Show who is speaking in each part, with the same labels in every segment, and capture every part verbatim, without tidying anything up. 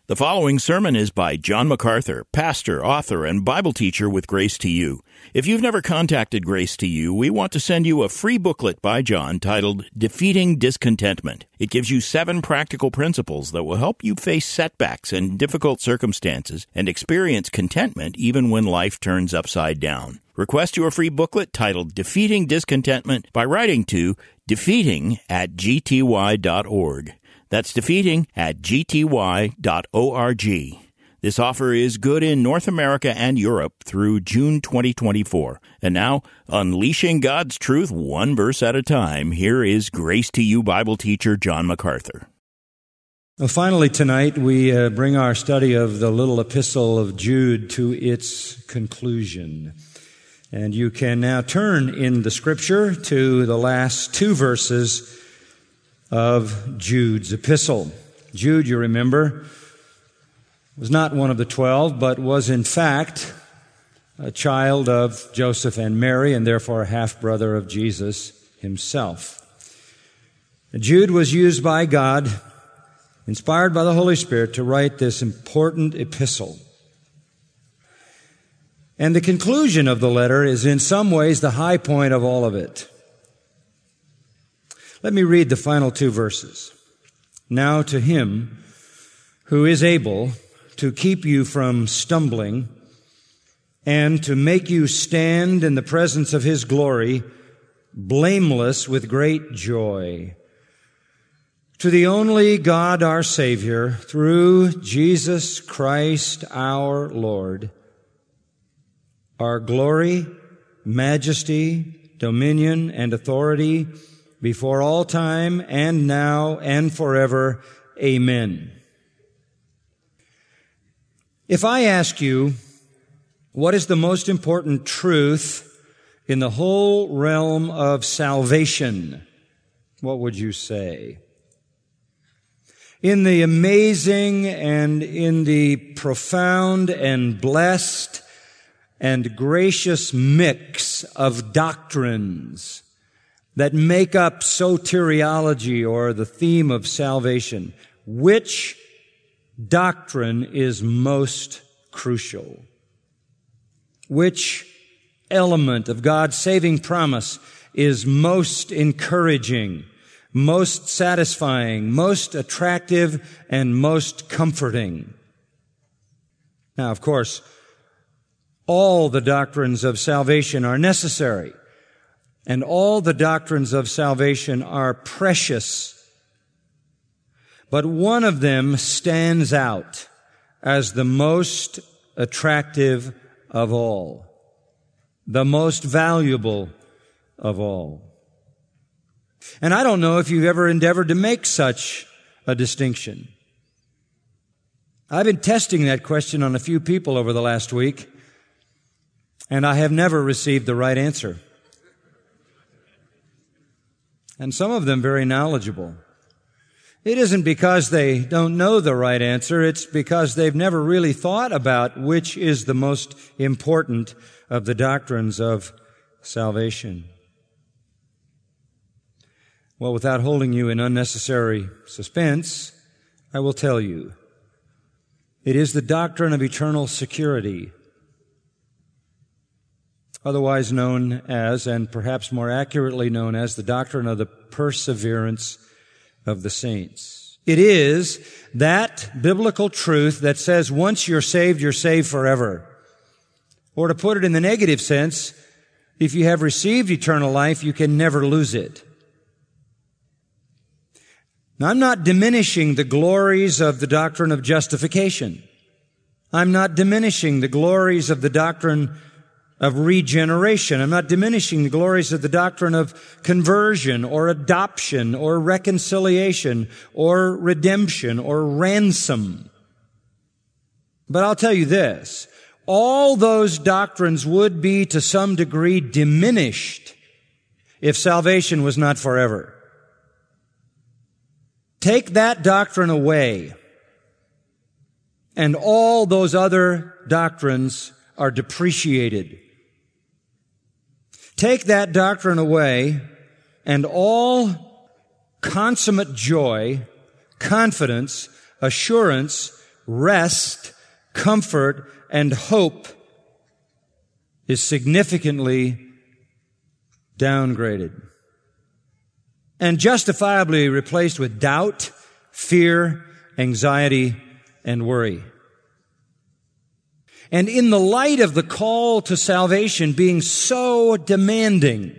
Speaker 1: The following sermon is by John MacArthur, pastor, author, and Bible teacher with Grace to You. If you've never contacted Grace to You, we want to send you a free booklet by John titled Defeating Discontentment. It gives you seven practical principles that will help you face setbacks and difficult circumstances and experience contentment even when life turns upside down. Request your free booklet titled Defeating Discontentment by writing to defeating at g t y dot org. That's defeating at g t y dot org. This offer is good in North America and Europe through June twenty twenty-four. And now, unleashing God's truth one verse at a time, here is Grace to You Bible teacher John MacArthur.
Speaker 2: Well, finally tonight we uh, bring our study of the little epistle of Jude to its conclusion. And you can now turn in the Scripture to the last two verses of Jude's epistle. Jude, you remember, was not one of the twelve, but was in fact a child of Joseph and Mary, and therefore a half-brother of Jesus himself. Jude was used by God, inspired by the Holy Spirit, to write this important epistle. And the conclusion of the letter is in some ways the high point of all of it. Let me read the final two verses. Now to Him who is able to keep you from stumbling and to make you stand in the presence of His glory, blameless with great joy. To the only God our Savior, through Jesus Christ our Lord, our glory, majesty, dominion, and authority before all time and now and forever. Amen. If I ask you, what is the most important truth in the whole realm of salvation, what would you say? In the amazing and in the profound and blessed and gracious mix of doctrines that make up soteriology, or the theme of salvation, which doctrine is most crucial? Which element of God's saving promise is most encouraging, most satisfying, most attractive, and most comforting? Now, of course, all the doctrines of salvation are necessary, and all the doctrines of salvation are precious. But one of them stands out as the most attractive of all, the most valuable of all. And I don't know if you've ever endeavored to make such a distinction. I've been testing that question on a few people over the last week, and I have never received the right answer. And some of them very knowledgeable. It isn't because they don't know the right answer, it's because they've never really thought about which is the most important of the doctrines of salvation. Well, without holding you in unnecessary suspense, I will tell you. It is the doctrine of eternal security, otherwise known as, and perhaps more accurately known as, the doctrine of the perseverance of the saints. It is that biblical truth that says once you're saved, you're saved forever. Or to put it in the negative sense, if you have received eternal life, you can never lose it. Now, I'm not diminishing the glories of the doctrine of justification. I'm not diminishing the glories of the doctrine of regeneration. I'm not diminishing the glories of the doctrine of conversion or adoption or reconciliation or redemption or ransom. But I'll tell you this, all those doctrines would be to some degree diminished if salvation was not forever. Take that doctrine away, and all those other doctrines are depreciated. Take that doctrine away, and all consummate joy, confidence, assurance, rest, comfort, and hope is significantly downgraded and justifiably replaced with doubt, fear, anxiety, and worry. And in the light of the call to salvation being so demanding,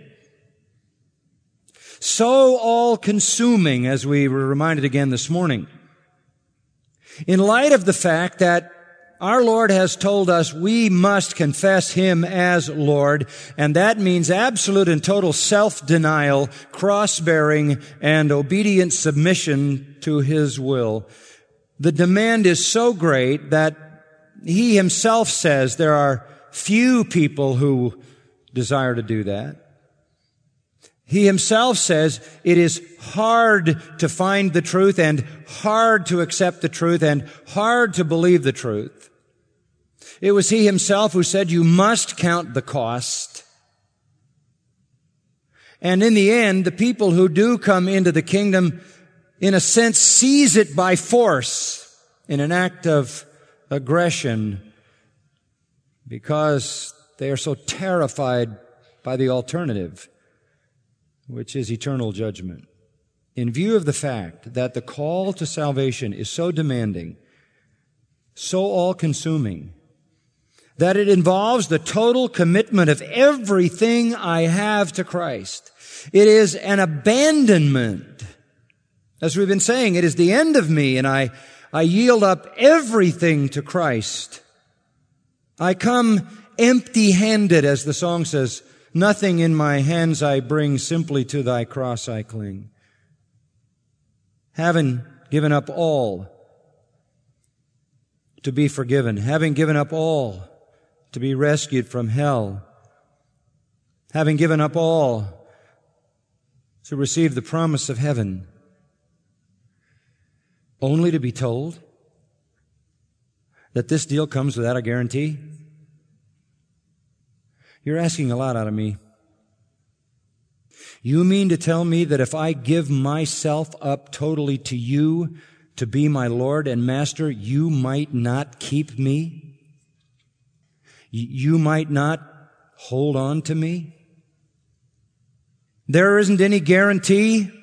Speaker 2: so all-consuming, as we were reminded again this morning, in light of the fact that our Lord has told us we must confess Him as Lord, and that means absolute and total self-denial, cross-bearing, and obedient submission to His will. The demand is so great that He Himself says there are few people who desire to do that. He Himself says it is hard to find the truth and hard to accept the truth and hard to believe the truth. It was He Himself who said you must count the cost. And in the end, the people who do come into the kingdom, in a sense, seize it by force in an act of aggression because they are so terrified by the alternative, which is eternal judgment. In view of the fact that the call to salvation is so demanding, so all-consuming, that it involves the total commitment of everything I have to Christ. It is an abandonment. As we've been saying, it is the end of me, and I, I yield up everything to Christ. I come empty-handed, as the song says, nothing in my hands I bring, simply to thy cross I cling. Having given up all to be forgiven, having given up all to be rescued from hell, having given up all to receive the promise of heaven, only to be told that this deal comes without a guarantee? You're asking a lot out of me. You mean to tell me that if I give myself up totally to you to be my Lord and Master, you might not keep me? You might not hold on to me? There isn't any guarantee?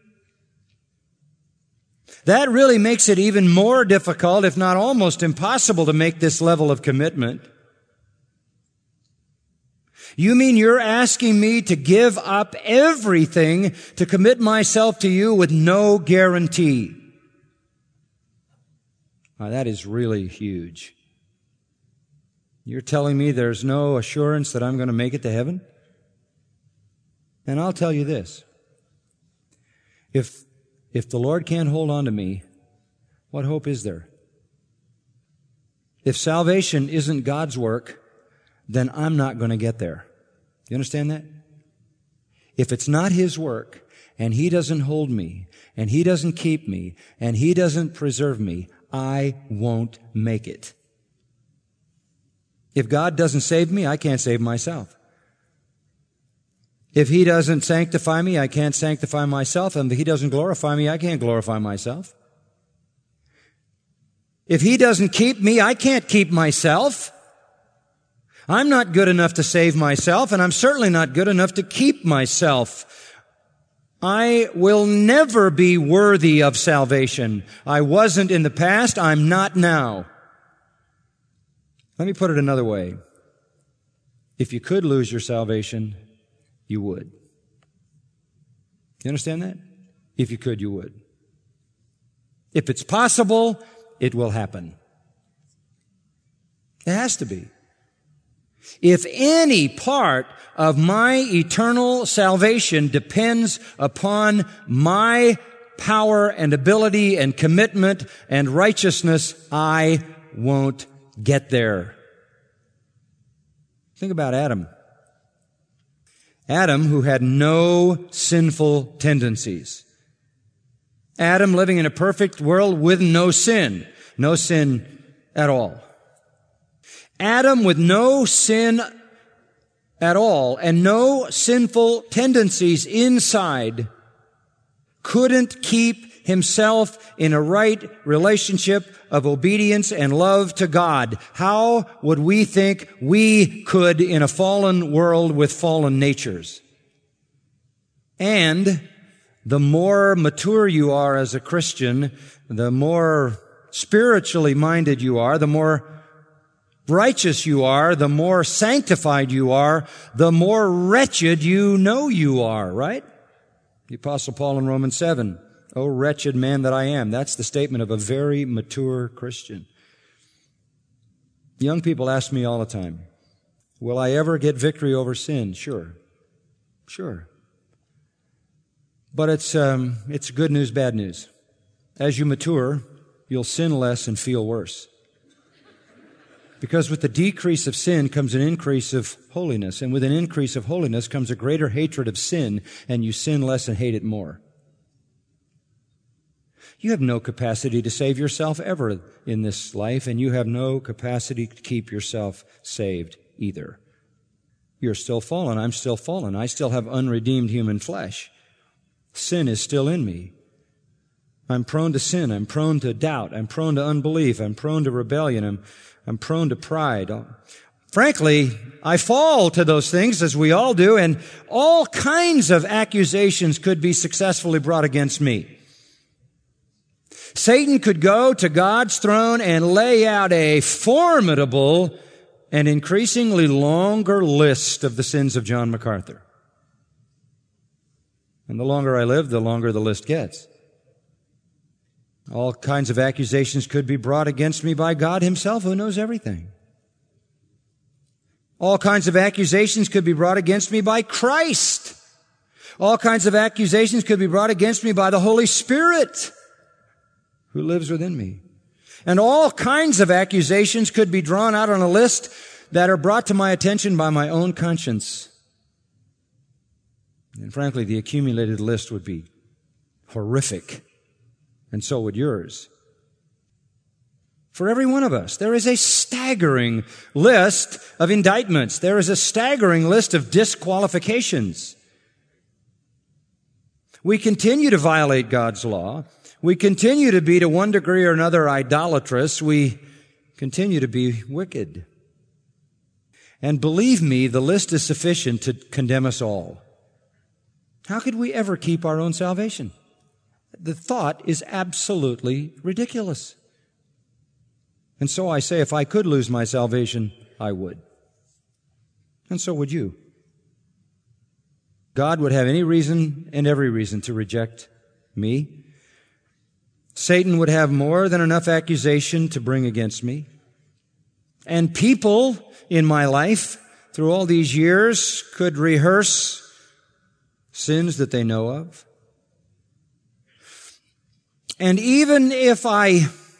Speaker 2: That really makes it even more difficult, if not almost impossible, to make this level of commitment. You mean you're asking me to give up everything to commit myself to you with no guarantee? Now, that is really huge. You're telling me there's no assurance that I'm going to make it to heaven? And I'll tell you this. If, if the Lord can't hold on to me, what hope is there? If salvation isn't God's work, then I'm not going to get there. You understand that? If it's not His work, and He doesn't hold me, and He doesn't keep me, and He doesn't preserve me, I won't make it. If God doesn't save me, I can't save myself. If He doesn't sanctify me, I can't sanctify myself. And if He doesn't glorify me, I can't glorify myself. If He doesn't keep me, I can't keep myself. I'm not good enough to save myself, and I'm certainly not good enough to keep myself. I will never be worthy of salvation. I wasn't in the past, I'm not now. Let me put it another way. If you could lose your salvation, you would. You understand that? If you could, you would. If it's possible, it will happen. It has to be. If any part of my eternal salvation depends upon my power and ability and commitment and righteousness, I won't get there. Think about Adam. Adam, who had no sinful tendencies. Adam living in a perfect world with no sin. No sin at all. Adam with no sin at all and no sinful tendencies inside couldn't keep himself in a right relationship of obedience and love to God. How would we think we could in a fallen world with fallen natures? And the more mature you are as a Christian, the more spiritually minded you are, the more righteous you are, the more sanctified you are, the more wretched you know you are, right? The Apostle Paul in Romans seven, "O wretched man that I am." That's the statement of a very mature Christian. Young people ask me all the time, will I ever get victory over sin? Sure. Sure. But it's, um, it's good news, bad news. As you mature, you'll sin less and feel worse. Because with the decrease of sin comes an increase of holiness, and with an increase of holiness comes a greater hatred of sin, and you sin less and hate it more. You have no capacity to save yourself ever in this life, and you have no capacity to keep yourself saved either. You're still fallen. I'm still fallen. I still have unredeemed human flesh. Sin is still in me. I'm prone to sin. I'm prone to doubt. I'm prone to unbelief. I'm prone to rebellion. I'm, I'm prone to pride. Frankly, I fall to those things, as we all do, and all kinds of accusations could be successfully brought against me. Satan could go to God's throne and lay out a formidable and increasingly longer list of the sins of John MacArthur. And the longer I live, the longer the list gets. All kinds of accusations could be brought against me by God himself, who knows everything. All kinds of accusations could be brought against me by Christ. All kinds of accusations could be brought against me by the Holy Spirit, who lives within me. And all kinds of accusations could be drawn out on a list that are brought to my attention by my own conscience. And frankly, the accumulated list would be horrific, and so would yours. For every one of us, there is a staggering list of indictments. There is a staggering list of disqualifications. We continue to violate God's law. We continue to be, to one degree or another, idolatrous. We continue to be wicked. And believe me, the list is sufficient to condemn us all. How could we ever keep our own salvation? The thought is absolutely ridiculous. And so I say, if I could lose my salvation, I would. And so would you. God would have any reason and every reason to reject me. Satan would have more than enough accusation to bring against me. And people in my life through all these years could rehearse sins that they know of. And even if I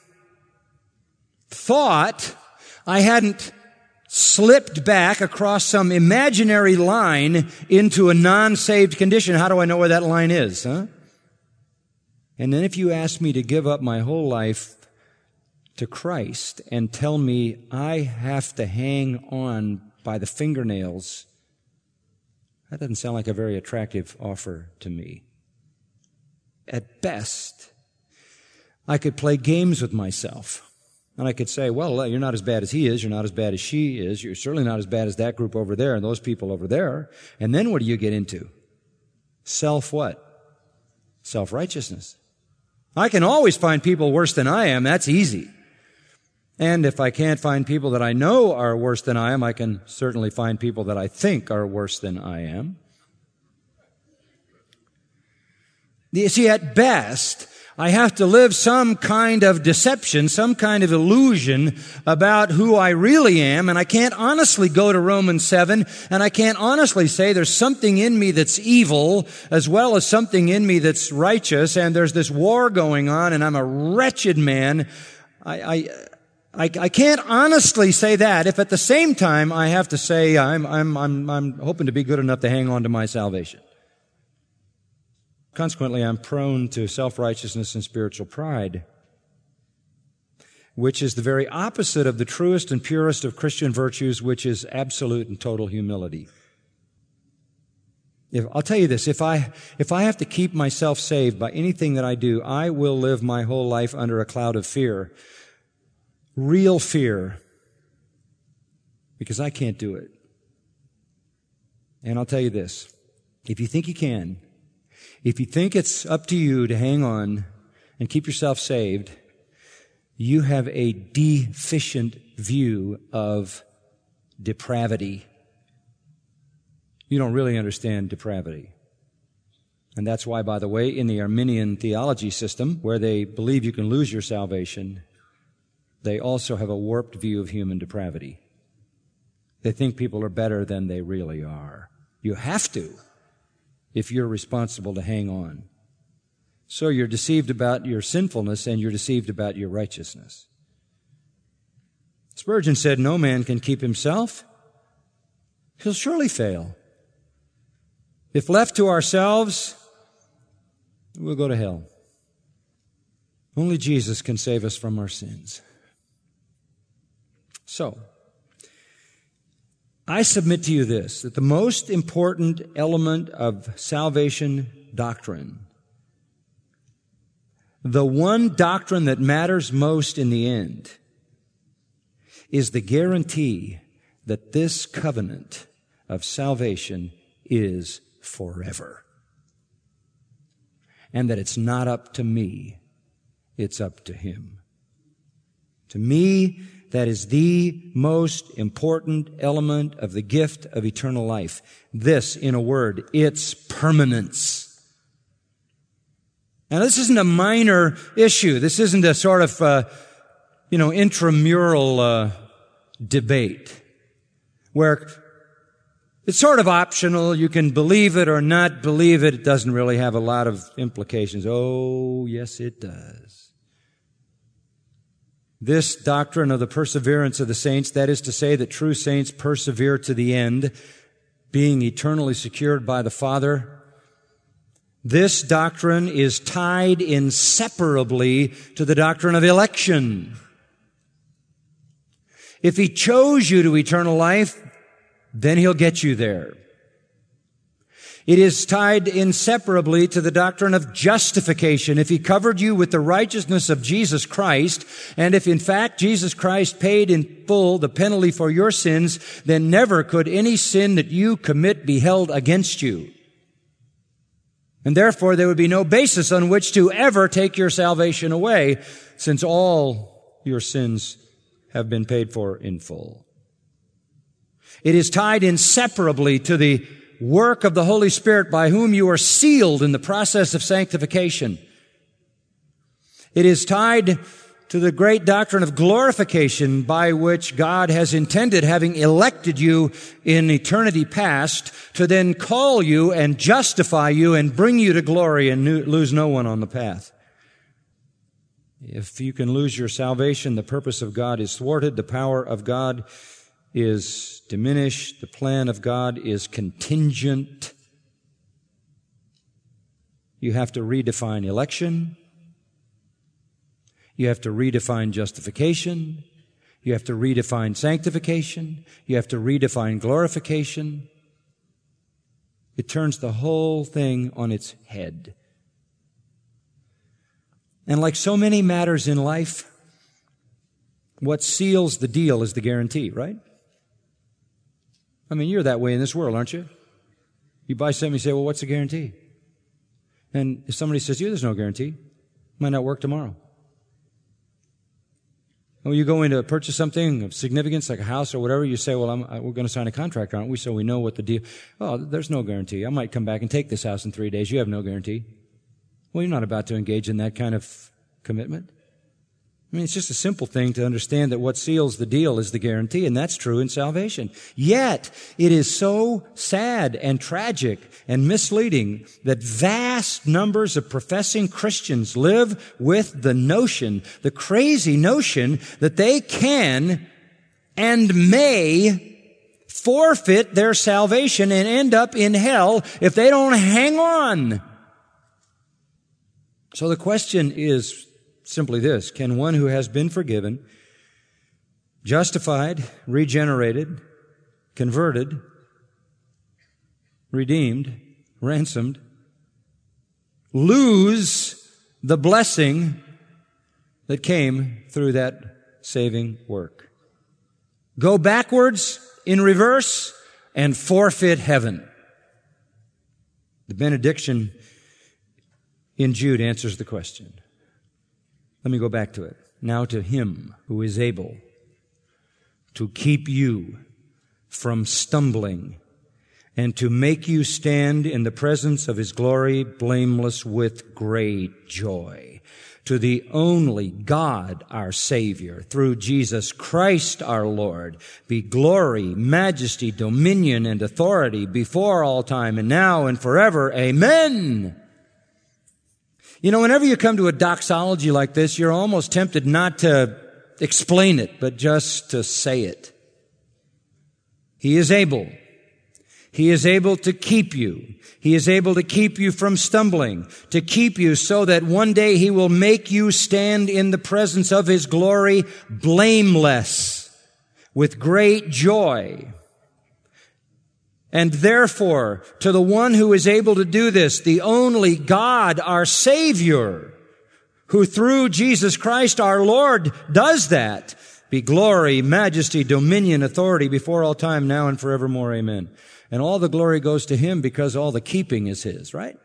Speaker 2: thought I hadn't slipped back across some imaginary line into a non-saved condition, how do I know where that line is, huh? And then if you ask me to give up my whole life to Christ and tell me I have to hang on by the fingernails, that doesn't sound like a very attractive offer to me. At best, I could play games with myself. And I could say, well, you're not as bad as he is. You're not as bad as she is. You're certainly not as bad as that group over there and those people over there. And then what do you get into? Self what? Self-righteousness. I can always find people worse than I am. That's easy. And if I can't find people that I know are worse than I am, I can certainly find people that I think are worse than I am. You see, at best, I have to live some kind of deception, some kind of illusion about who I really am, and I can't honestly go to Romans seven, and I can't honestly say there's something in me that's evil as well as something in me that's righteous, and there's this war going on, and I'm a wretched man. I, I, I, I can't honestly say that if at the same time I have to say I'm, I'm, I'm, I'm hoping to be good enough to hang on to my salvation. Consequently, I'm prone to self-righteousness and spiritual pride, which is the very opposite of the truest and purest of Christian virtues, which is absolute and total humility. If, I'll tell you this, if I, if I have to keep myself saved by anything that I do, I will live my whole life under a cloud of fear. Real fear. Because I can't do it. And I'll tell you this, if you think you can, if you think it's up to you to hang on and keep yourself saved, you have a deficient view of depravity. You don't really understand depravity. And that's why, by the way, in the Arminian theology system, where they believe you can lose your salvation, they also have a warped view of human depravity. They think people are better than they really are. You have to, if you're responsible to hang on. So you're deceived about your sinfulness and you're deceived about your righteousness. Spurgeon said, no man can keep himself. He'll surely fail. If left to ourselves, we'll go to hell. Only Jesus can save us from our sins. So, I submit to you this, that the most important element of salvation doctrine, the one doctrine that matters most in the end, is the guarantee that this covenant of salvation is forever. And that it's not up to me, it's up to Him. To me, that is the most important element of the gift of eternal life. This, in a word, its permanence. Now, this isn't a minor issue. This isn't a sort of, uh, you know, intramural uh, debate where it's sort of optional. You can believe it or not believe it. It doesn't really have a lot of implications. Oh, yes, it does. This doctrine of the perseverance of the saints, that is to say that true saints persevere to the end, being eternally secured by the Father, this doctrine is tied inseparably to the doctrine of election. If He chose you to eternal life, then He'll get you there. It is tied inseparably to the doctrine of justification. If He covered you with the righteousness of Jesus Christ, and if in fact Jesus Christ paid in full the penalty for your sins, then never could any sin that you commit be held against you. And therefore there would be no basis on which to ever take your salvation away, since all your sins have been paid for in full. It is tied inseparably to the work of the Holy Spirit by whom you are sealed in the process of sanctification. It is tied to the great doctrine of glorification by which God has intended, having elected you in eternity past, to then call you and justify you and bring you to glory and lose no one on the path. If you can lose your salvation, the purpose of God is thwarted, the power of God is diminished, the plan of God is contingent. You have to redefine election. You have to redefine justification. You have to redefine sanctification. You have to redefine glorification. It turns the whole thing on its head. And like so many matters in life, what seals the deal is the guarantee, right? I mean, you're that way in this world, aren't you? You buy something, you say, well, what's the guarantee? And if somebody says to you, there's no guarantee, it might not work tomorrow. When you go in to purchase something of significance, like a house or whatever, you say, well, I'm, we're going to sign a contract, aren't we? So we know what the deal. Oh, there's no guarantee. I might come back and take this house in three days. You have no guarantee. Well, you're not about to engage in that kind of commitment. I mean, it's just a simple thing to understand that what seals the deal is the guarantee, and that's true in salvation. Yet, it is so sad and tragic and misleading that vast numbers of professing Christians live with the notion, the crazy notion, that they can and may forfeit their salvation and end up in hell if they don't hang on. So the question is simply this: can one who has been forgiven, justified, regenerated, converted, redeemed, ransomed, lose the blessing that came through that saving work. Go backwards in reverse and forfeit heaven. The benediction in Jude answers the question. Let me go back to it. Now to Him who is able to keep you from stumbling and to make you stand in the presence of His glory blameless with great joy. To the only God, our Savior, through Jesus Christ our Lord, be glory, majesty, dominion, and authority before all time and now and forever. Amen. You know, whenever you come to a doxology like this, you're almost tempted not to explain it, but just to say it. He is able. He is able to keep you. He is able to keep you from stumbling, to keep you so that one day He will make you stand in the presence of His glory blameless with great joy. And therefore, to the one who is able to do this, the only God, our Savior, who through Jesus Christ our Lord does that, be glory, majesty, dominion, authority before all time, now and forevermore. Amen. And all the glory goes to Him because all the keeping is His, right?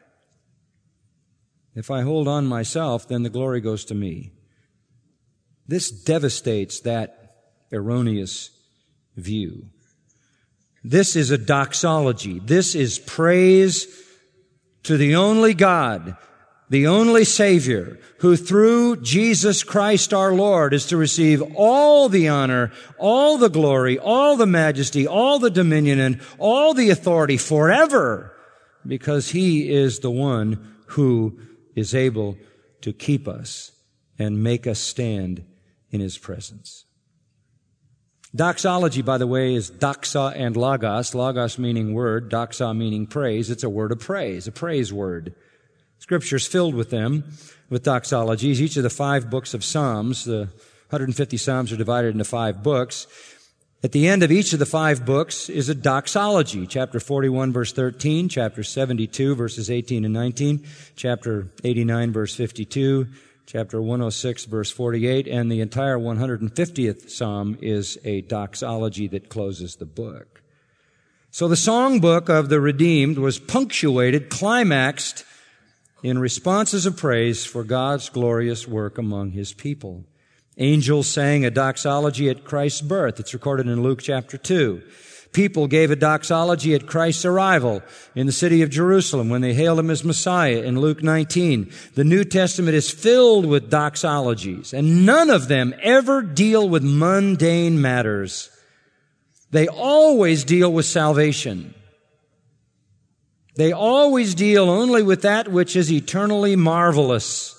Speaker 2: If I hold on myself, then the glory goes to me. This devastates that erroneous view. This is a doxology. This is praise to the only God, the only Savior, who through Jesus Christ our Lord is to receive all the honor, all the glory, all the majesty, all the dominion, and all the authority forever, because He is the one who is able to keep us and make us stand in His presence. Doxology, by the way, is doxa and logos. Logos meaning word, doxa meaning praise. It's a word of praise, a praise word. Scripture's filled with them, with doxologies. Each of the five books of Psalms, the one hundred fifty Psalms are divided into five books. At the end of each of the five books is a doxology. Chapter forty-one, verse thirteen, chapter seventy-two, verses eighteen and nineteen, chapter eighty-nine, verse fifty-two, chapter one oh six, verse forty-eight, and the entire one hundred fiftieth Psalm is a doxology that closes the book. So the songbook of the redeemed was punctuated, climaxed, in responses of praise for God's glorious work among His people. Angels sang a doxology at Christ's birth. It's recorded in Luke chapter two. People gave a doxology at Christ's arrival in the city of Jerusalem when they hailed Him as Messiah in Luke nineteen. The New Testament is filled with doxologies, and none of them ever deal with mundane matters. They always deal with salvation. They always deal only with that which is eternally marvelous.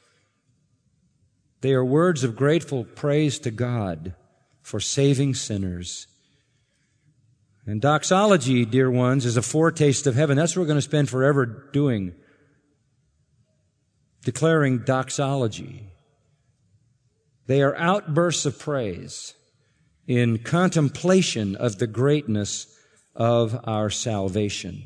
Speaker 2: They are words of grateful praise to God for saving sinners. And doxology, dear ones, is a foretaste of heaven. That's what we're going to spend forever doing. Declaring doxology. They are outbursts of praise in contemplation of the greatness of our salvation.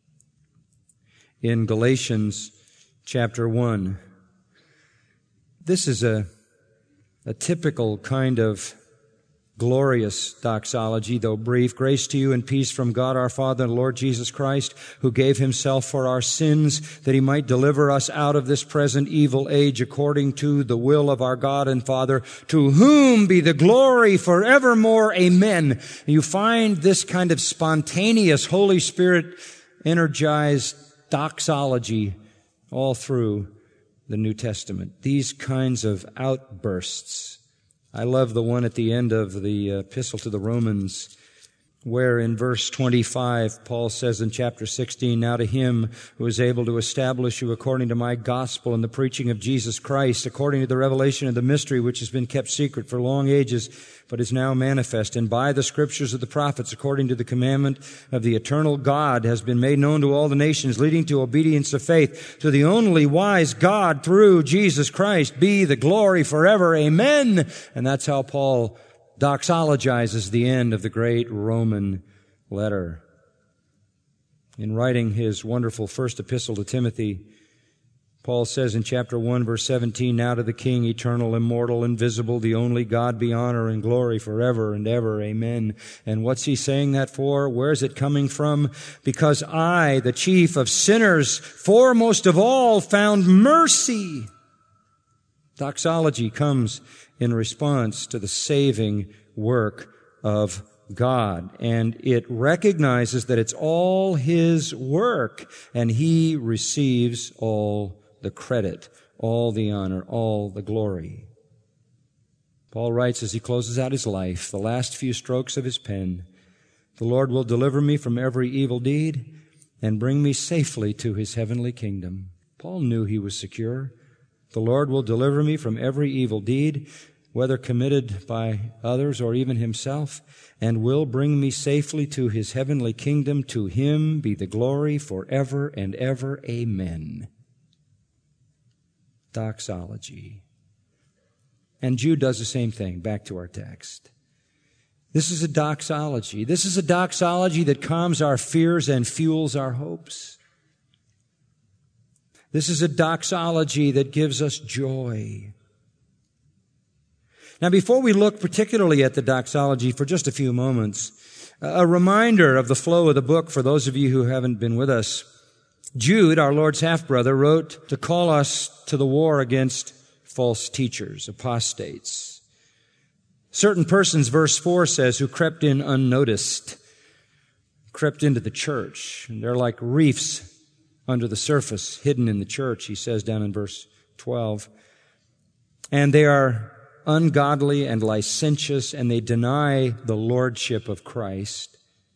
Speaker 2: In Galatians chapter one, this is a, a typical kind of glorious doxology, though brief. Grace to you and peace from God our Father and Lord Jesus Christ, who gave Himself for our sins, that He might deliver us out of this present evil age according to the will of our God and Father, to whom be the glory forevermore. Amen. You find this kind of spontaneous, Holy Spirit energized doxology all through the New Testament. These kinds of outbursts. I love the one at the end of the epistle to the Romans, where in verse twenty-five, Paul says in chapter sixteen, now to Him who is able to establish you according to my gospel and the preaching of Jesus Christ, according to the revelation of the mystery which has been kept secret for long ages, but is now manifest, and by the scriptures of the prophets, according to the commandment of the eternal God, has been made known to all the nations, leading to obedience of faith. To the only wise God, through Jesus Christ, be the glory forever. Amen. And that's how Paul doxologizes the end of the great Roman letter. In writing his wonderful first epistle to Timothy, Paul says in chapter one, verse seventeen, "Now to the King, eternal, immortal, invisible, the only God, be honor and glory forever and ever. Amen." And what's he saying that for? Where is it coming from? "Because I, the chief of sinners, foremost of all, found mercy." Doxology comes in response to the saving work of God, and it recognizes that it's all His work, and He receives all the credit, all the honor, all the glory. Paul writes as he closes out his life, the last few strokes of his pen, "The Lord will deliver me from every evil deed and bring me safely to His heavenly kingdom." Paul knew he was secure. "The Lord will deliver me from every evil deed, whether committed by others or even himself, and will bring me safely to His heavenly kingdom. To Him be the glory forever and ever. Amen." Doxology. And Jude does the same thing. Back to our text. This is a doxology. This is a doxology that calms our fears and fuels our hopes. This is a doxology that gives us joy. Now, before we look particularly at the doxology for just a few moments, a reminder of the flow of the book for those of you who haven't been with us. Jude, our Lord's half-brother, wrote to call us to the war against false teachers, apostates. Certain persons, verse four says, who crept in unnoticed, crept into the church. And they're like reefs under the surface, hidden in the church, he says down in verse twelve. And they are ungodly and licentious, and they deny the lordship of Christ.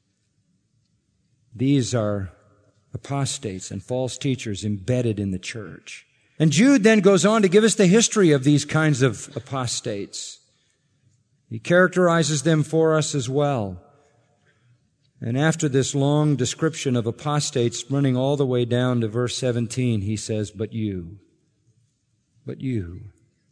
Speaker 2: These are apostates and false teachers embedded in the church. And Jude then goes on to give us the history of these kinds of apostates. He characterizes them for us as well. And after this long description of apostates running all the way down to verse seventeen, he says, but you, but you.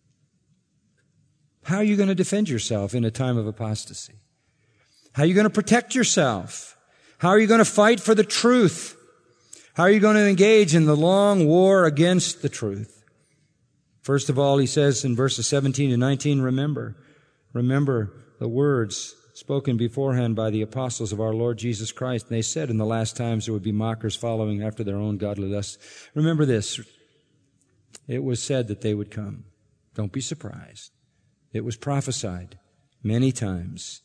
Speaker 2: How are you going to defend yourself in a time of apostasy? How are you going to protect yourself? How are you going to fight for the truth? How are you going to engage in the long war against the truth? First of all, he says in verses seventeen to nineteen, remember, remember the words spoken beforehand by the apostles of our Lord Jesus Christ. And they said in the last times there would be mockers following after their own godly lusts. Remember this. It was said that they would come. Don't be surprised. It was prophesied many times.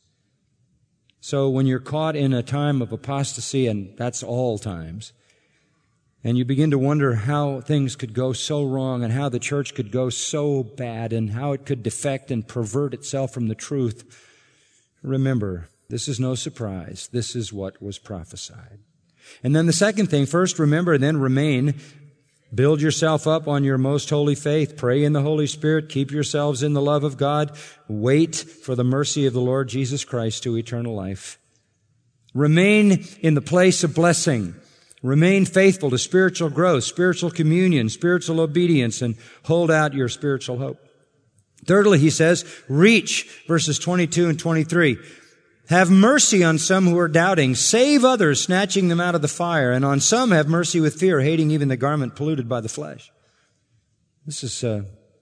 Speaker 2: So when you're caught in a time of apostasy, and that's all times, and you begin to wonder how things could go so wrong and how the church could go so bad and how it could defect and pervert itself from the truth, remember, this is no surprise. This is what was prophesied. And then the second thing, first remember and then remain. Build yourself up on your most holy faith. Pray in the Holy Spirit. Keep yourselves in the love of God. Wait for the mercy of the Lord Jesus Christ to eternal life. Remain in the place of blessing. Remain faithful to spiritual growth, spiritual communion, spiritual obedience, and hold out your spiritual hope. Thirdly, he says, reach, verses twenty-two and twenty-three. Have mercy on some who are doubting. Save others, snatching them out of the fire. And on some have mercy with fear, hating even the garment polluted by the flesh. This is, uh,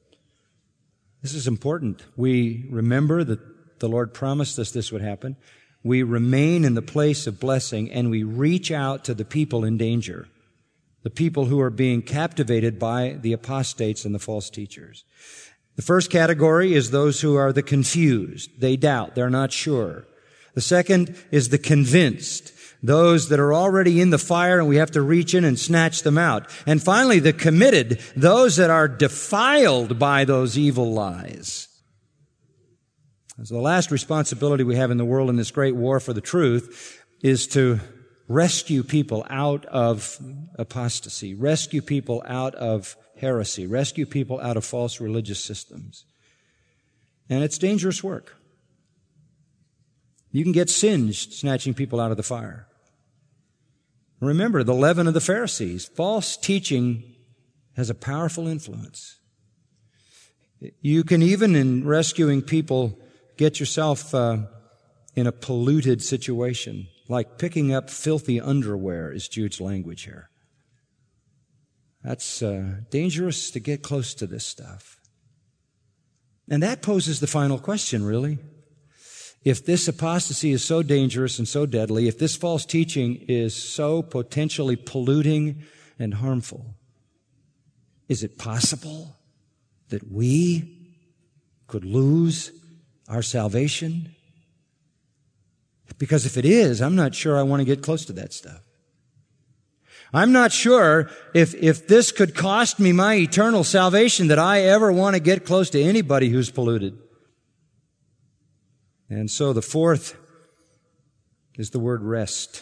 Speaker 2: this is important. We remember that the Lord promised us this would happen. We remain in the place of blessing, and we reach out to the people in danger, the people who are being captivated by the apostates and the false teachers. The first category is those who are the confused. They doubt. They're not sure. The second is the convinced, those that are already in the fire and we have to reach in and snatch them out. And finally, the committed, those that are defiled by those evil lies. So the last responsibility we have in the world in this great war for the truth is to rescue people out of apostasy, rescue people out of heresy, rescue people out of false religious systems. And it's dangerous work. You can get singed snatching people out of the fire. Remember the leaven of the Pharisees. False teaching has a powerful influence. You can even, in rescuing people, get yourself uh, in a polluted situation. like picking up filthy underwear is Jude's language here. That's uh, dangerous to get close to this stuff. And that poses the final question, really. If this apostasy is so dangerous and so deadly, if this false teaching is so potentially polluting and harmful, is it possible that we could lose our salvation? Because if it is, I'm not sure I want to get close to that stuff. I'm not sure if, if this could cost me my eternal salvation that I ever want to get close to anybody who's polluted. And so the fourth is the word rest.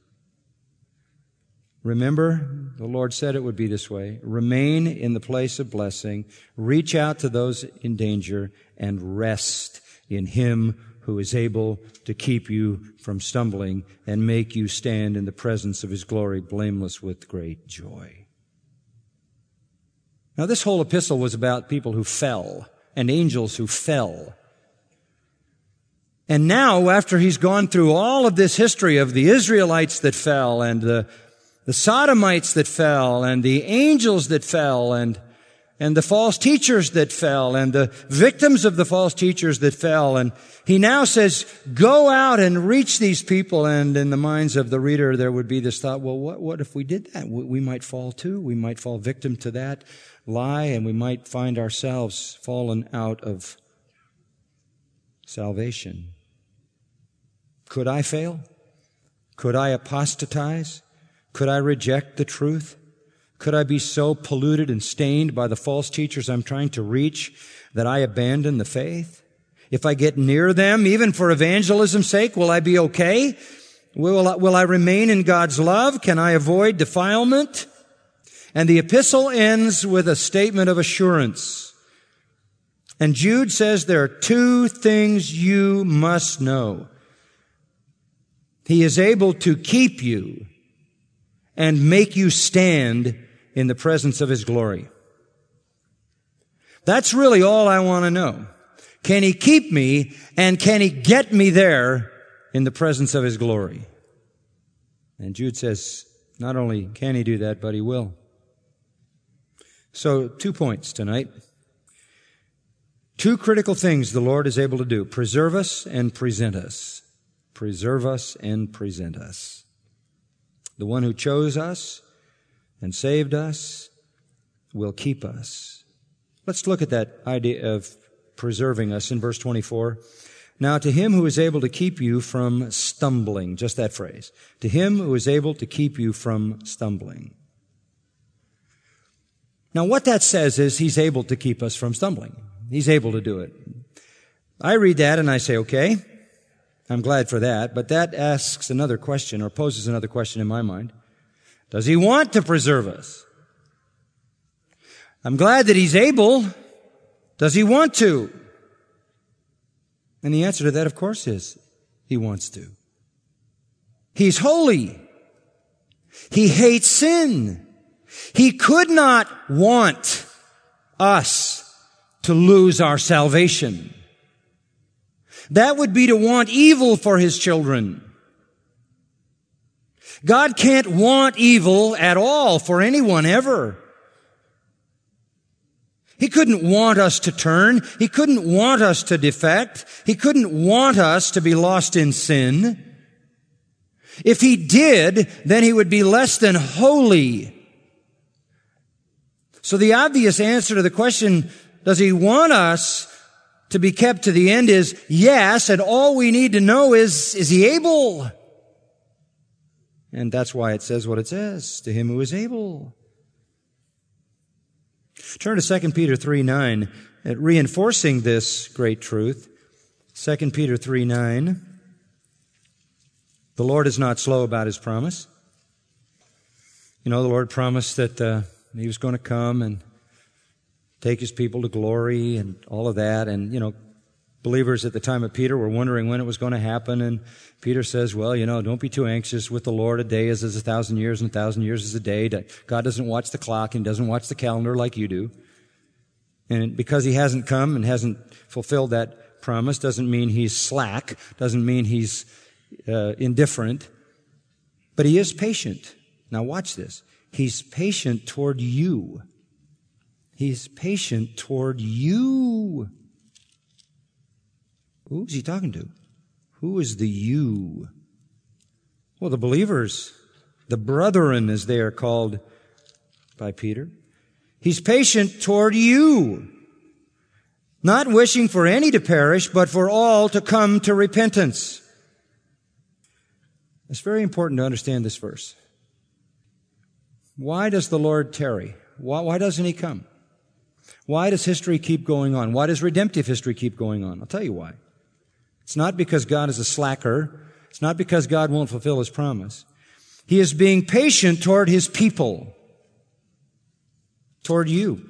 Speaker 2: Remember, the Lord said it would be this way. Remain in the place of blessing. Reach out to those in danger and rest in Him who is able to keep you from stumbling and make you stand in the presence of His glory blameless with great joy. Now, this whole epistle was about people who fell and angels who fell. And now, after he's gone through all of this history of the Israelites that fell and the, the Sodomites that fell and the angels that fell and and the false teachers that fell and the victims of the false teachers that fell. And he now says, go out and reach these people. And in the minds of the reader, there would be this thought, well, what, what if we did that? We might fall too. We might fall victim to that lie, and we might find ourselves fallen out of salvation. Could I fail? Could I apostatize? Could I reject the truth? Could I be so polluted and stained by the false teachers I'm trying to reach that I abandon the faith? If I get near them, even for evangelism's sake, will I be okay? Will I, will I remain in God's love? Can I avoid defilement? And the epistle ends with a statement of assurance. And Jude says there are two things you must know. He is able to keep you and make you stand in the presence of His glory. That's really all I want to know. Can He keep me, and can He get me there in the presence of His glory? And Jude says, not only can He do that, but He will. So, two points tonight. Two critical things the Lord is able to do: preserve us and present us. Preserve us and present us. The one who chose us and saved us will keep us. Let's look at that idea of preserving us in verse twenty-four. Now, to Him who is able to keep you from stumbling, just that phrase. To Him who is able to keep you from stumbling. Now, what that says is He's able to keep us from stumbling. He's able to do it. I read that and I say, okay, I'm glad for that, but that asks another question, or poses another question in my mind. Does He want to preserve us? I'm glad that He's able. Does He want to? And the answer to that, of course, is He wants to. He's holy. He hates sin. He could not want us to lose our salvation. That would be to want evil for His children. God can't want evil at all for anyone ever. He couldn't want us to turn. He couldn't want us to defect. He couldn't want us to be lost in sin. If He did, then He would be less than holy. So the obvious answer to the question, does He want us to be kept to the end, is yes, and all we need to know is, is He able? And that's why it says what it says, to Him who is able. Turn to Second Peter three nine, at reinforcing this great truth. Second Peter three nine. The Lord is not slow about His promise. You know, the Lord promised that uh, He was going to come and take His people to glory and all of that. And, you know, believers at the time of Peter were wondering when it was going to happen. And Peter says, well, you know, don't be too anxious. With the Lord, a day is as a thousand years, and a thousand years is a day. God doesn't watch the clock and doesn't watch the calendar like you do. And because He hasn't come and hasn't fulfilled that promise doesn't mean He's slack, doesn't mean He's uh, indifferent. But he is patient. Now watch this. He's patient toward you. He's patient toward you. Who's he talking to? Who is the you? Well, the believers, the brethren, as they are called by Peter. He's patient toward you, not wishing for any to perish, but for all to come to repentance. It's very important to understand this verse. Why does the Lord tarry? Why, why doesn't he come? Why does history keep going on? Why does redemptive history keep going on? I'll tell you why. It's not because God is a slacker. It's not because God won't fulfill his promise. He is being patient toward his people, toward you,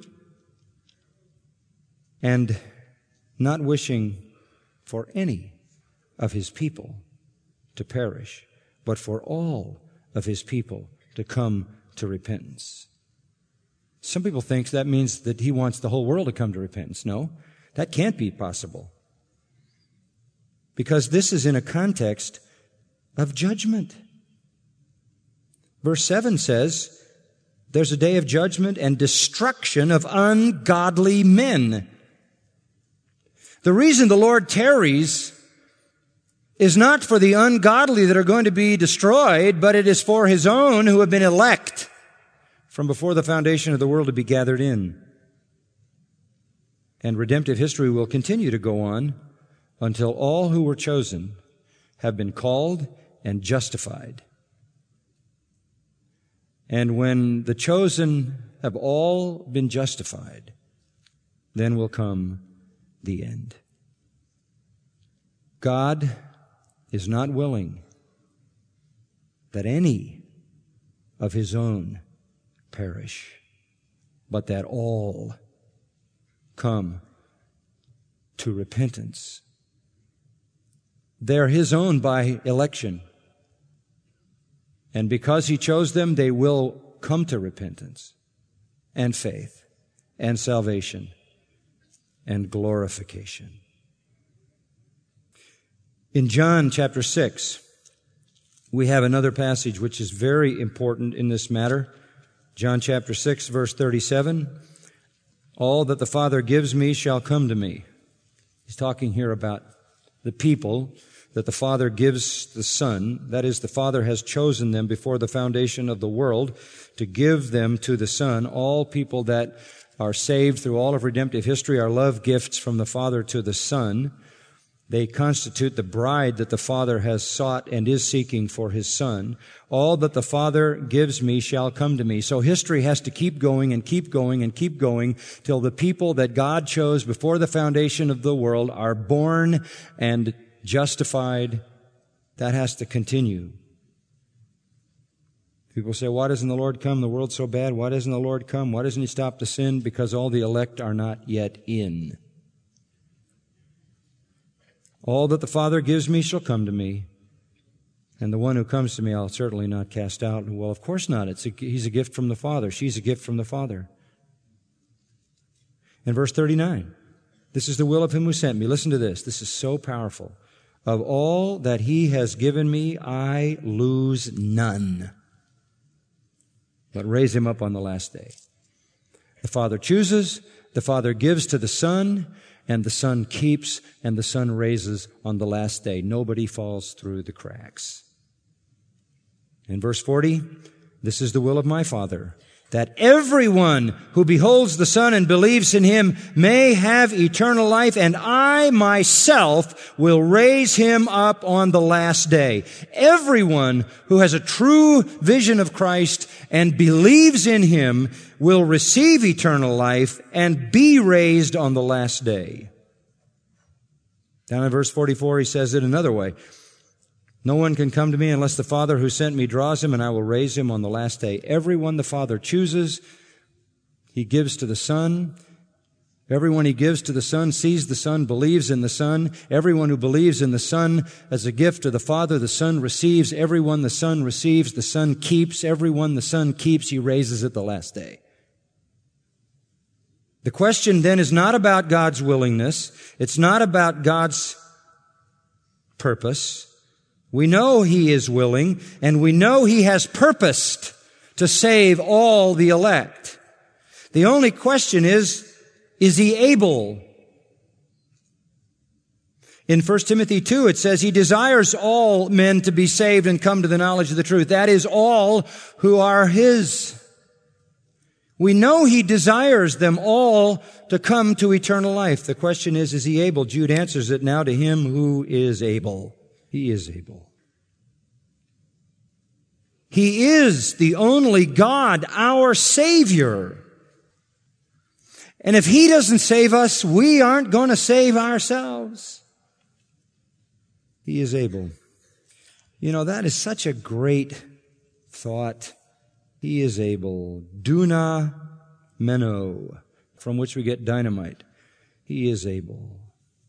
Speaker 2: and not wishing for any of his people to perish, but for all of his people to come to repentance. Some people think that means that he wants the whole world to come to repentance. No, that can't be possible. Because this is in a context of judgment. Verse seven says, there's a day of judgment and destruction of ungodly men. The reason the Lord tarries is not for the ungodly that are going to be destroyed, but it is for his own who have been elect from before the foundation of the world to be gathered in. And redemptive history will continue to go on until all who were chosen have been called and justified. And when the chosen have all been justified, then will come the end. God is not willing that any of his own perish, but that all come to repentance. They're his own by election. And because he chose them, they will come to repentance and faith and salvation and glorification. In John chapter six, we have another passage which is very important in this matter. John chapter six, verse thirty-seven. All that the Father gives me shall come to me. He's talking here about the people that the Father gives the Son. That is, the Father has chosen them before the foundation of the world to give them to the Son. All people that are saved through all of redemptive history are love gifts from the Father to the Son. They constitute the bride that the Father has sought and is seeking for his Son. All that the Father gives me shall come to me. So history has to keep going and keep going and keep going till the people that God chose before the foundation of the world are born and justified. That has to continue. People say, why doesn't the Lord come? The world's so bad. Why doesn't the Lord come? Why doesn't he stop the sin? Because all the elect are not yet in. All that the Father gives me shall come to me, and the one who comes to me I'll certainly not cast out. Well, of course not. It's a, he's a gift from the Father. She's a gift from the Father. In verse thirty-nine, this is the will of him who sent me. Listen to this. This is so powerful. Of all that he has given me, I lose none, but raise him up on the last day. The Father chooses, the Father gives to the Son, and the Son keeps, and the Son raises on the last day. Nobody falls through the cracks. In verse forty, this is the will of my Father, that everyone who beholds the Son and believes in him may have eternal life, and I myself will raise him up on the last day. Everyone who has a true vision of Christ and believes in him will receive eternal life and be raised on the last day. Down in verse forty-four, he says it another way. No one can come to me unless the Father who sent me draws him, and I will raise him on the last day. Everyone the Father chooses, he gives to the Son. Everyone he gives to the Son sees the Son, believes in the Son. Everyone who believes in the Son as a gift to the Father, the Son receives. Everyone the Son receives, the Son keeps. Everyone the Son keeps, he raises at the last day. The question then is not about God's willingness. It's not about God's purpose. We know He is willing, and we know He has purposed to save all the elect. The only question is, is He able? In First Timothy two, it says He desires all men to be saved and come to the knowledge of the truth. That is, all who are His. We know He desires them all to come to eternal life. The question is, is He able? Jude answers it now, to Him who is able. He is able. He is the only God, our Savior. And if He doesn't save us, we aren't going to save ourselves. He is able. You know, that is such a great thought. He is able. Duna meno, from which we get dynamite. He is able.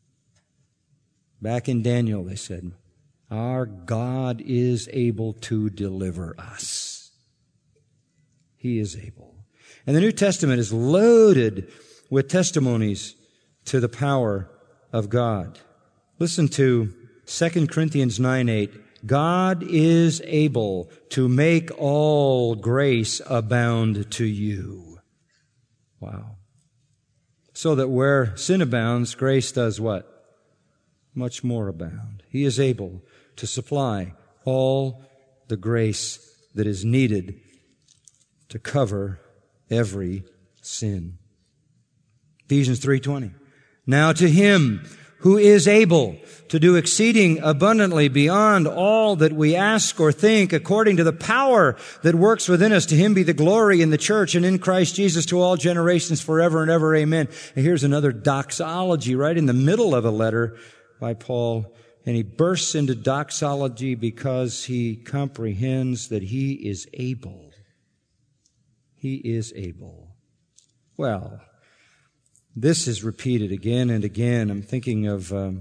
Speaker 2: Back in Daniel, they said, our God is able to deliver us. He is able. And the New Testament is loaded with testimonies to the power of God. Listen to Second Corinthians nine eight. God is able to make all grace abound to you. Wow. So that where sin abounds, grace does what? Much more abound. He is able to supply all the grace that is needed to cover every sin. Ephesians three twenty. Now to Him who is able to do exceeding abundantly beyond all that we ask or think, according to the power that works within us, to Him be the glory in the church and in Christ Jesus to all generations forever and ever. Amen. And here's another doxology right in the middle of a letter by Paul. And he bursts into doxology because he comprehends that he is able. He is able. Well, this is repeated again and again. I'm thinking of um,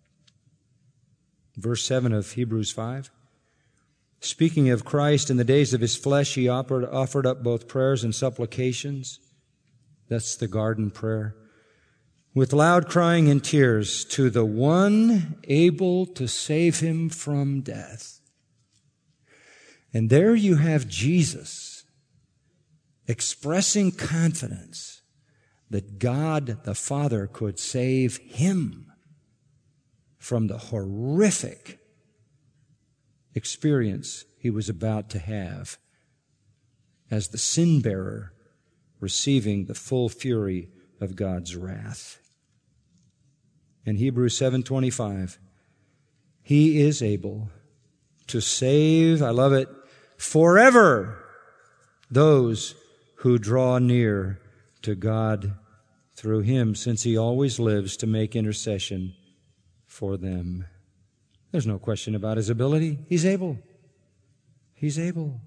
Speaker 2: verse seven of Hebrews five. Speaking of Christ, in the days of His flesh, He offered, offered up both prayers and supplications. That's the garden prayer. With loud crying and tears to the one able to save him from death. And there you have Jesus expressing confidence that God the Father could save Him from the horrific experience He was about to have as the sin bearer receiving the full fury of God's wrath. In Hebrews seven twenty-five, He is able to save, I love it, forever those who draw near to God through Him, since He always lives to make intercession for them. There's no question about His ability. He's able. He's able.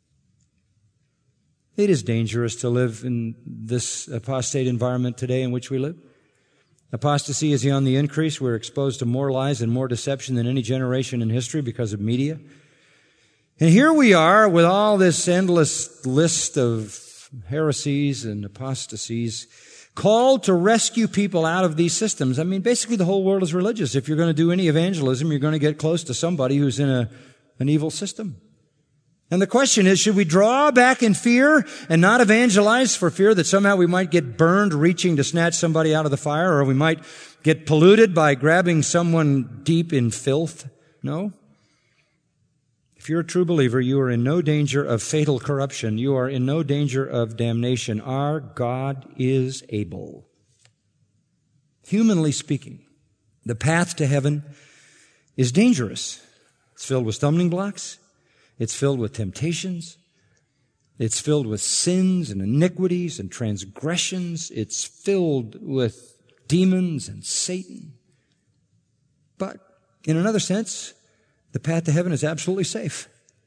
Speaker 2: It is dangerous to live in this apostate environment today in which we live. Apostasy is on the increase. We're exposed to more lies and more deception than any generation in history because of media. And here we are with all this endless list of heresies and apostasies, called to rescue people out of these systems. I mean, basically the whole world is religious. If you're going to do any evangelism, you're going to get close to somebody who's in a, an evil system. And the question is, should we draw back in fear and not evangelize for fear that somehow we might get burned reaching to snatch somebody out of the fire, or we might get polluted by grabbing someone deep in filth? No. If you're a true believer, you are in no danger of fatal corruption. You are in no danger of damnation. Our God is able. Humanly speaking, the path to heaven is dangerous. It's filled with stumbling blocks. It's filled with temptations. It's filled with sins and iniquities and transgressions. It's filled with demons and Satan. But in another sense, the path to heaven is absolutely safe.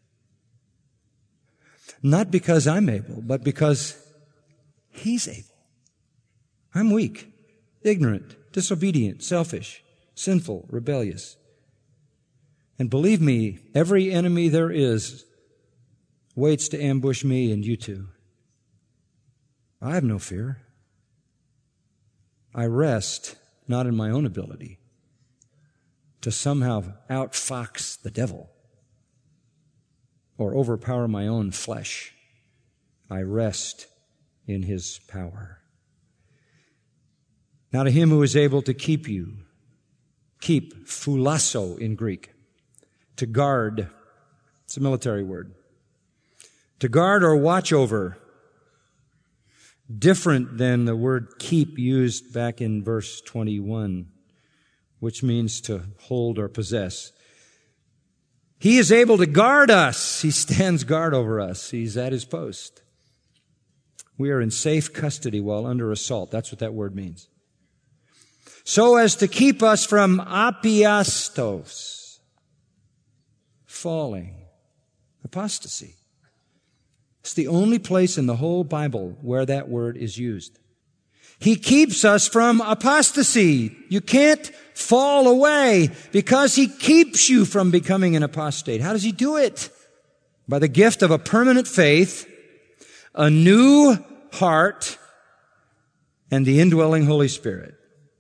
Speaker 2: Not because I'm able, but because He's able. I'm weak, ignorant, disobedient, selfish, sinful, rebellious. And believe me, every enemy there is waits to ambush me and you too. I have no fear. I rest not in my own ability to somehow outfox the devil or overpower my own flesh. I rest in His power. Now to Him who is able to keep you, keep, phulasso in Greek, to guard, it's a military word, to guard or watch over, different than the word keep used back in verse twenty-one, which means to hold or possess. He is able to guard us. He stands guard over us. He's at His post. We are in safe custody while under assault. That's what that word means. So as to keep us from apiastos, falling, apostasy. It's the only place in the whole Bible where that word is used. He keeps us from apostasy. You can't fall away because He keeps you from becoming an apostate. How does He do it? By the gift of a permanent faith, a new heart, and the indwelling Holy Spirit.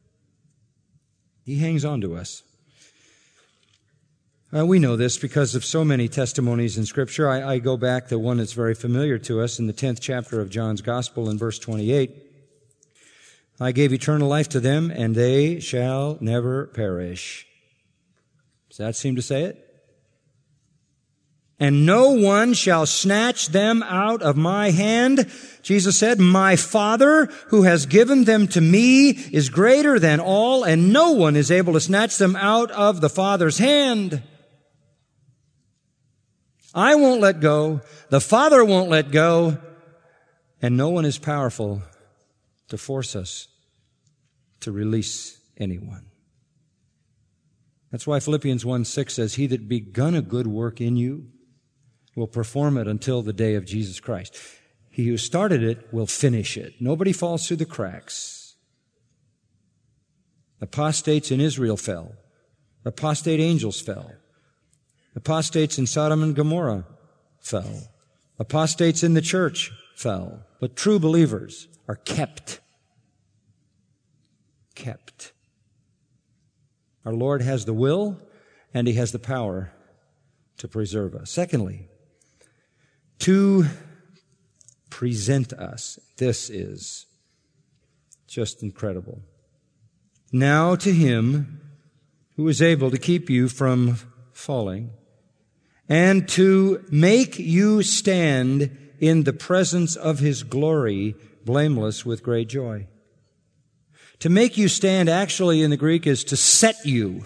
Speaker 2: He hangs on to us. Uh, we know this because of so many testimonies in Scripture. I, I go back to one that's very familiar to us in the tenth chapter of John's Gospel in verse twenty-eight. I gave eternal life to them, and they shall never perish. Does that seem to say it? And no one shall snatch them out of my hand. Jesus said, my Father who has given them to me is greater than all, and no one is able to snatch them out of the Father's hand. I won't let go. The Father won't let go. And no one is powerful to force us to release anyone. That's why Philippians one six says, he that begun a good work in you will perform it until the day of Jesus Christ. He who started it will finish it. Nobody falls through the cracks. Apostates in Israel fell. Apostate angels fell. Apostates in Sodom and Gomorrah fell. Apostates in the church fell. But true believers are kept. Kept. Our Lord has the will and He has the power to preserve us. Secondly, to present us. This is just incredible. Now to Him who is able to keep you from falling and to make you stand in the presence of His glory, blameless with great joy. To make you stand actually in the Greek is to set you.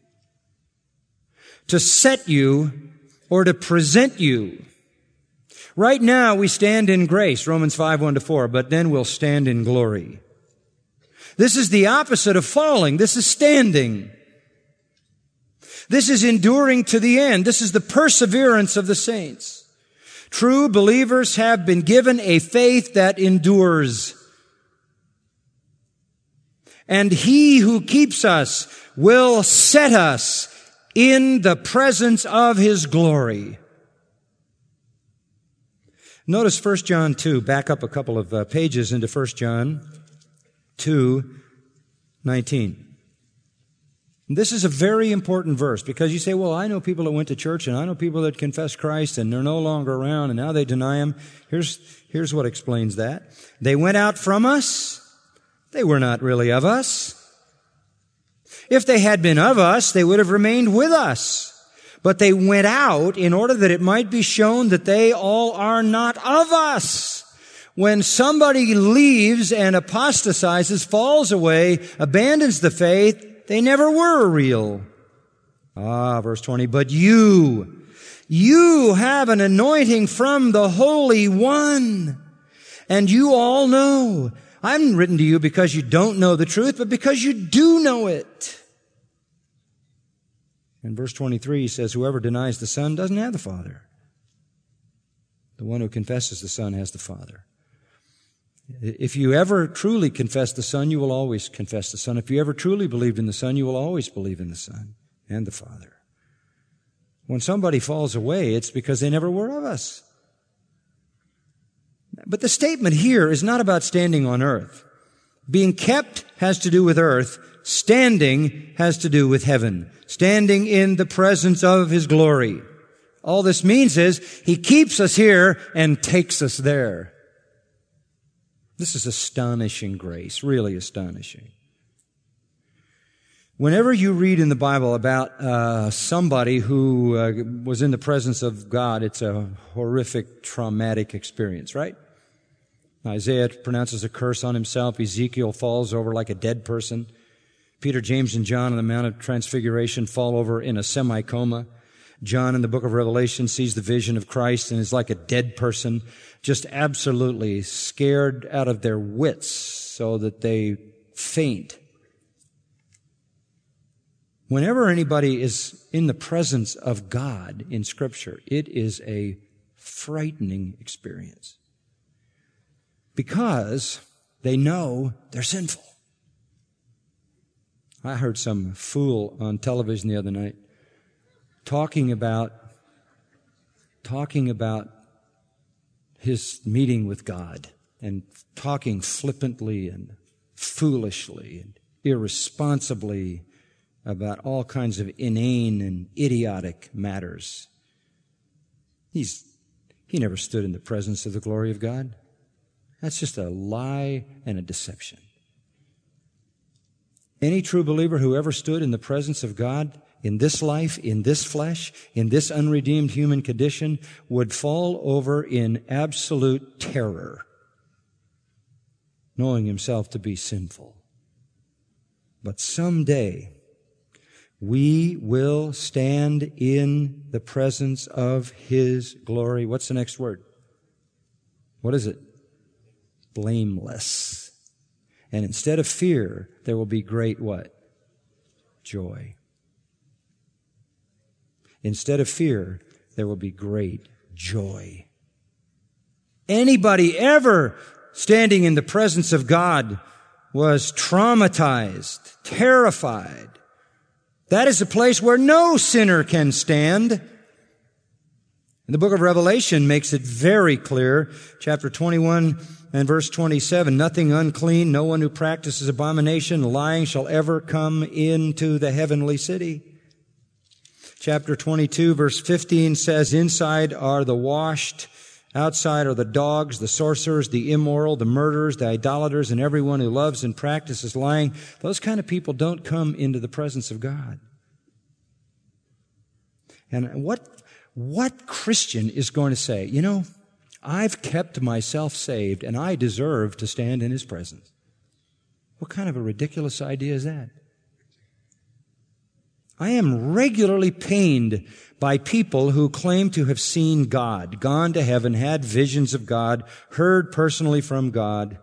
Speaker 2: To set you or to present you. Right now we stand in grace, Romans five, one to four, but then we'll stand in glory. This is the opposite of falling. This is standing. This is enduring to the end. This is the perseverance of the saints. True believers have been given a faith that endures. And He who keeps us will set us in the presence of His glory. Notice First John two. Back up a couple of uh, pages into First John two nineteen. This is a very important verse because you say, well, I know people that went to church and I know people that confess Christ and they're no longer around and now they deny Him. Here's, here's what explains that. They went out from us. They were not really of us. If they had been of us, they would have remained with us. But they went out in order that it might be shown that they all are not of us. When somebody leaves and apostatizes, falls away, abandons the faith, they never were real. Ah, verse twenty, but you, you have an anointing from the Holy One. And you all know. I haven't written to you because you don't know the truth, but because you do know it. In verse twenty-three, he says, whoever denies the Son doesn't have the Father. The one who confesses the Son has the Father. If you ever truly confess the Son, you will always confess the Son. If you ever truly believed in the Son, you will always believe in the Son and the Father. When somebody falls away, it's because they never were of us. But the statement here is not about standing on earth. Being kept has to do with earth. Standing has to do with heaven. Standing in the presence of His glory. All this means is He keeps us here and takes us there. This is astonishing grace, really astonishing. Whenever you read in the Bible about uh, somebody who uh, was in the presence of God, it's a horrific, traumatic experience, right? Isaiah pronounces a curse on himself. Ezekiel falls over like a dead person. Peter, James, and John on the Mount of Transfiguration fall over in a semi-coma. John in the book of Revelation sees the vision of Christ and is like a dead person, just absolutely scared out of their wits so that they faint. Whenever anybody is in the presence of God in Scripture, it is a frightening experience because they know they're sinful. I heard some fool on television the other night talking about talking about his meeting with God and talking flippantly and foolishly and irresponsibly about all kinds of inane and idiotic matters. He's, he never stood in the presence of the glory of God. That's just a lie and a deception. Any true believer who ever stood in the presence of God in this life, in this flesh, in this unredeemed human condition, would fall over in absolute terror, knowing himself to be sinful. But someday, we will stand in the presence of His glory. What's the next word? What is it? Blameless. And instead of fear, there will be great what? Joy. Instead of fear, there will be great joy. Anybody ever standing in the presence of God was traumatized, terrified. That is a place where no sinner can stand. And the book of Revelation makes it very clear, chapter twenty-one and verse twenty-seven, nothing unclean, no one who practices abomination, lying shall ever come into the heavenly city. Chapter twenty-two, verse fifteen says, inside are the washed, outside are the dogs, the sorcerers, the immoral, the murderers, the idolaters, and everyone who loves and practices lying. Those kind of people don't come into the presence of God. And what, what Christian is going to say, you know, I've kept myself saved and I deserve to stand in His presence? What kind of a ridiculous idea is that? I am regularly pained by people who claim to have seen God, gone to heaven, had visions of God, heard personally from God.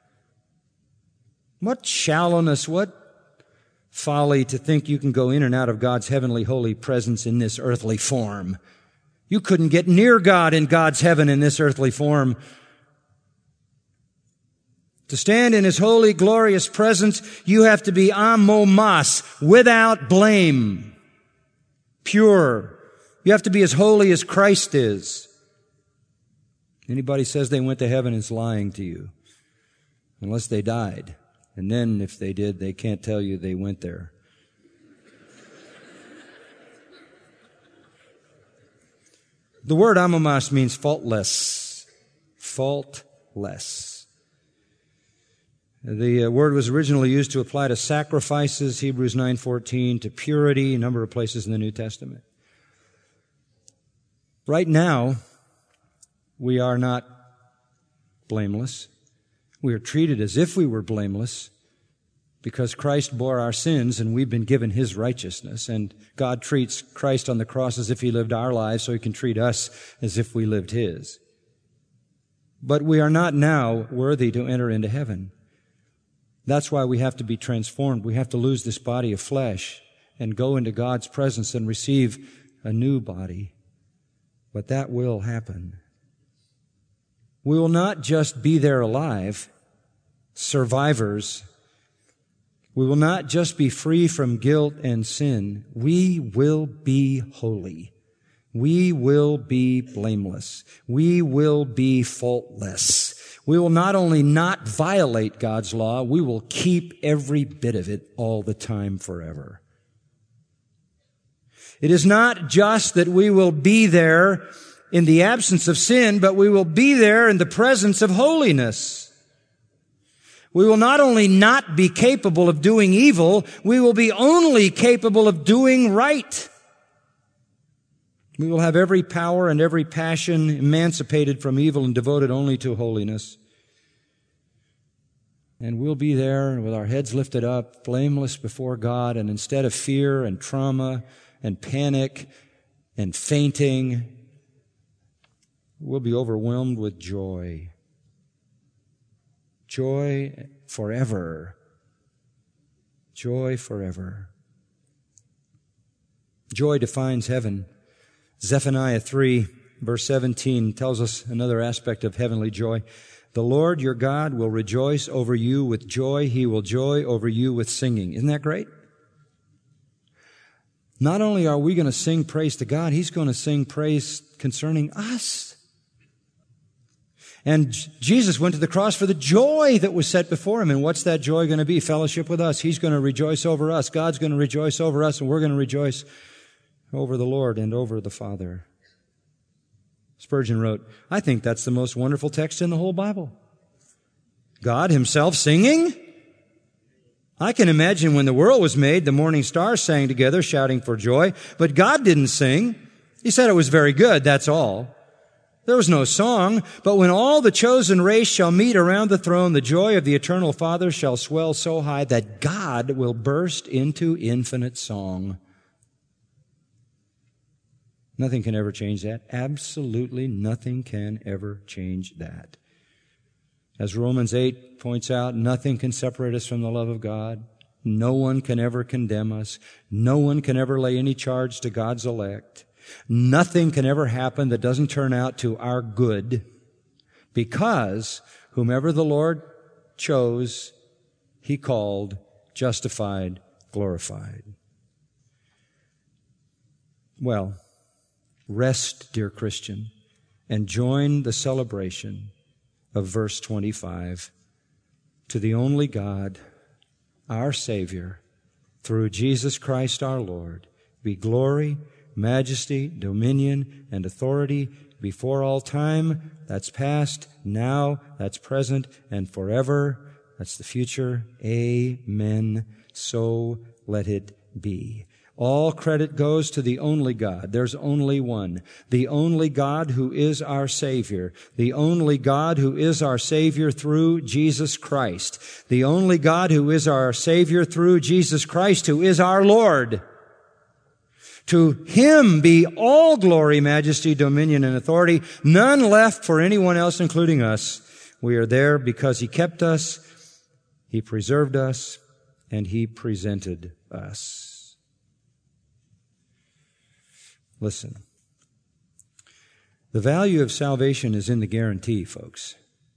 Speaker 2: What shallowness, what folly to think you can go in and out of God's heavenly holy presence in this earthly form. You couldn't get near God in God's heaven in this earthly form. To stand in His holy, glorious presence, you have to be amomos, without blame, pure. You have to be as holy as Christ is. Anybody says they went to heaven is lying to you, unless they died. And then, if they did, they can't tell you they went there. The word amomos means faultless. Faultless. The word was originally used to apply to sacrifices, Hebrews nine fourteen, to purity, a number of places in the New Testament. Right now, we are not blameless. We are treated as if we were blameless because Christ bore our sins and we've been given His righteousness. And God treats Christ on the cross as if He lived our lives so He can treat us as if we lived His. But we are not now worthy to enter into heaven. That's why we have to be transformed. We have to lose this body of flesh and go into God's presence and receive a new body. But that will happen. We will not just be there alive, survivors. We will not just be free from guilt and sin. We will be holy. We will be blameless. We will be faultless. We will not only not violate God's law, we will keep every bit of it all the time forever. It is not just that we will be there in the absence of sin, but we will be there in the presence of holiness. We will not only not be capable of doing evil, we will be only capable of doing right. We will have every power and every passion emancipated from evil and devoted only to holiness. And we'll be there with our heads lifted up, blameless before God, and instead of fear and trauma and panic and fainting, we'll be overwhelmed with joy. Joy forever. Joy forever. Joy defines heaven. Zephaniah three, verse seventeen, tells us another aspect of heavenly joy. The Lord your God will rejoice over you with joy. He will joy over you with singing. Isn't that great? Not only are we going to sing praise to God, He's going to sing praise concerning us. And Jesus went to the cross for the joy that was set before Him. And what's that joy going to be? Fellowship with us. He's going to rejoice over us. God's going to rejoice over us, and we're going to rejoice over the Lord and over the Father. Spurgeon wrote, I think that's the most wonderful text in the whole Bible. God Himself singing? I can imagine when the world was made, the morning stars sang together, shouting for joy, but God didn't sing. He said it was very good, that's all. There was no song, but when all the chosen race shall meet around the throne, the joy of the eternal Father shall swell so high that God will burst into infinite song. Nothing can ever change that. Absolutely nothing can ever change that. As Romans eight points out, nothing can separate us from the love of God. No one can ever condemn us. No one can ever lay any charge to God's elect. Nothing can ever happen that doesn't turn out to our good, because whomever the Lord chose, He called, justified, glorified. Well, rest, dear Christian, and join the celebration of verse twenty-five. To the only God, our Savior, through Jesus Christ our Lord, be glory, majesty, dominion, and authority before all time. That's past, now, that's present, and forever. That's the future. Amen. So let it be. All credit goes to the only God. There's only one. The only God who is our Savior. The only God who is our Savior through Jesus Christ. The only God who is our Savior through Jesus Christ, who is our Lord. To Him be all glory, majesty, dominion, and authority. None left for anyone else, including us. We are there because He kept us, He preserved us, and He presented us. Listen. The value of salvation is in the guarantee, folks.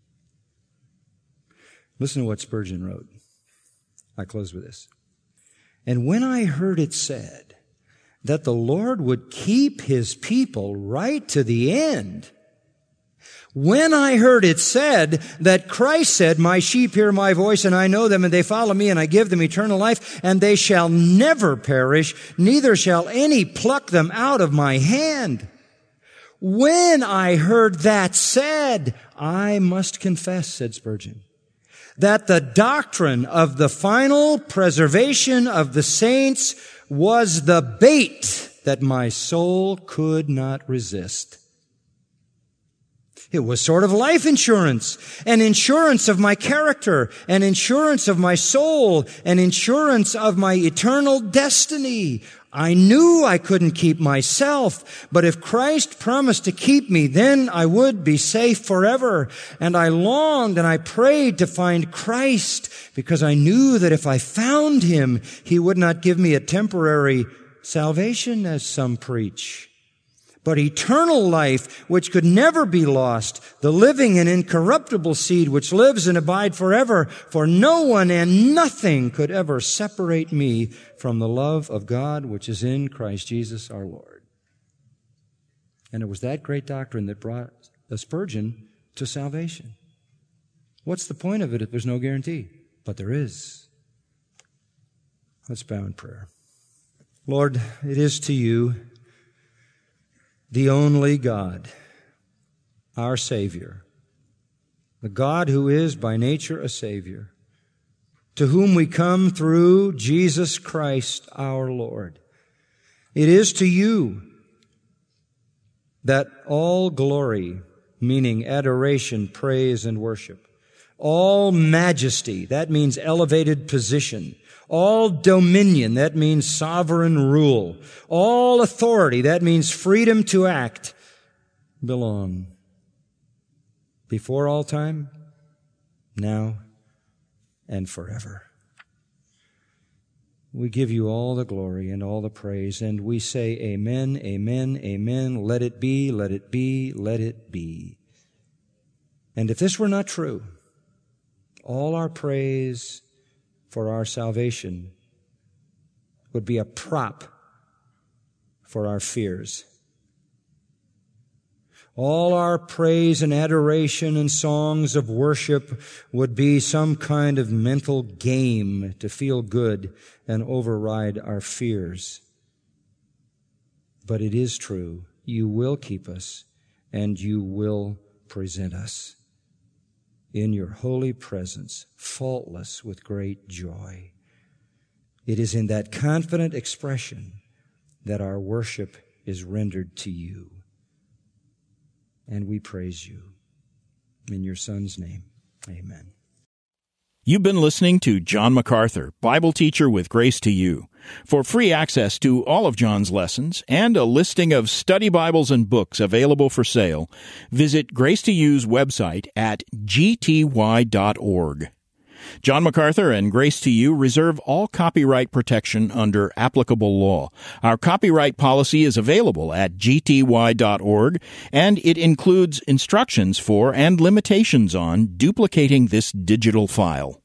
Speaker 2: Listen to what Spurgeon wrote. I close with this. And when I heard it said that the Lord would keep His people right to the end, when I heard it said that Christ said, my sheep hear my voice, and I know them, and they follow me, and I give them eternal life, and they shall never perish, neither shall any pluck them out of my hand. When I heard that said, I must confess, said Spurgeon, that the doctrine of the final preservation of the saints was the bait that my soul could not resist. It was sort of life insurance, an insurance of my character, an insurance of my soul, an insurance of my eternal destiny. I knew I couldn't keep myself, but if Christ promised to keep me, then I would be safe forever. And I longed and I prayed to find Christ, because I knew that if I found Him, He would not give me a temporary salvation, as some preach, but eternal life, which could never be lost, the living and incorruptible seed which lives and abides forever. For no one and nothing could ever separate me from the love of God which is in Christ Jesus our Lord. And it was that great doctrine that brought Spurgeon to salvation. What's the point of it if there's no guarantee? But there is. Let's bow in prayer. Lord, it is to you, the only God, our Savior, the God who is by nature a Savior, to whom we come through Jesus Christ our Lord. It is to you that all glory, meaning adoration, praise, and worship, all majesty, that means elevated position, all dominion, that means sovereign rule, all authority, that means freedom to act, belong before all time, now, and forever. We give you all the glory and all the praise, and we say amen, amen, amen. Let it be, let it be, let it be. And if this were not true, all our praise for our salvation would be a prop for our fears. All our praise and adoration and songs of worship would be some kind of mental game to feel good and override our fears. But it is true. You will keep us and you will present us in your holy presence, faultless with great joy. It is in that confident expression that our worship is rendered to you. And we praise you. In your Son's name, amen.
Speaker 1: You've been listening to John MacArthur, Bible teacher with Grace to You. For free access to all of John's lessons and a listing of study Bibles and books available for sale, visit Grace to You's website at g t y dot org. John MacArthur and Grace to You reserve all copyright protection under applicable law. Our copyright policy is available at g t y dot org, and it includes instructions for and limitations on duplicating this digital file.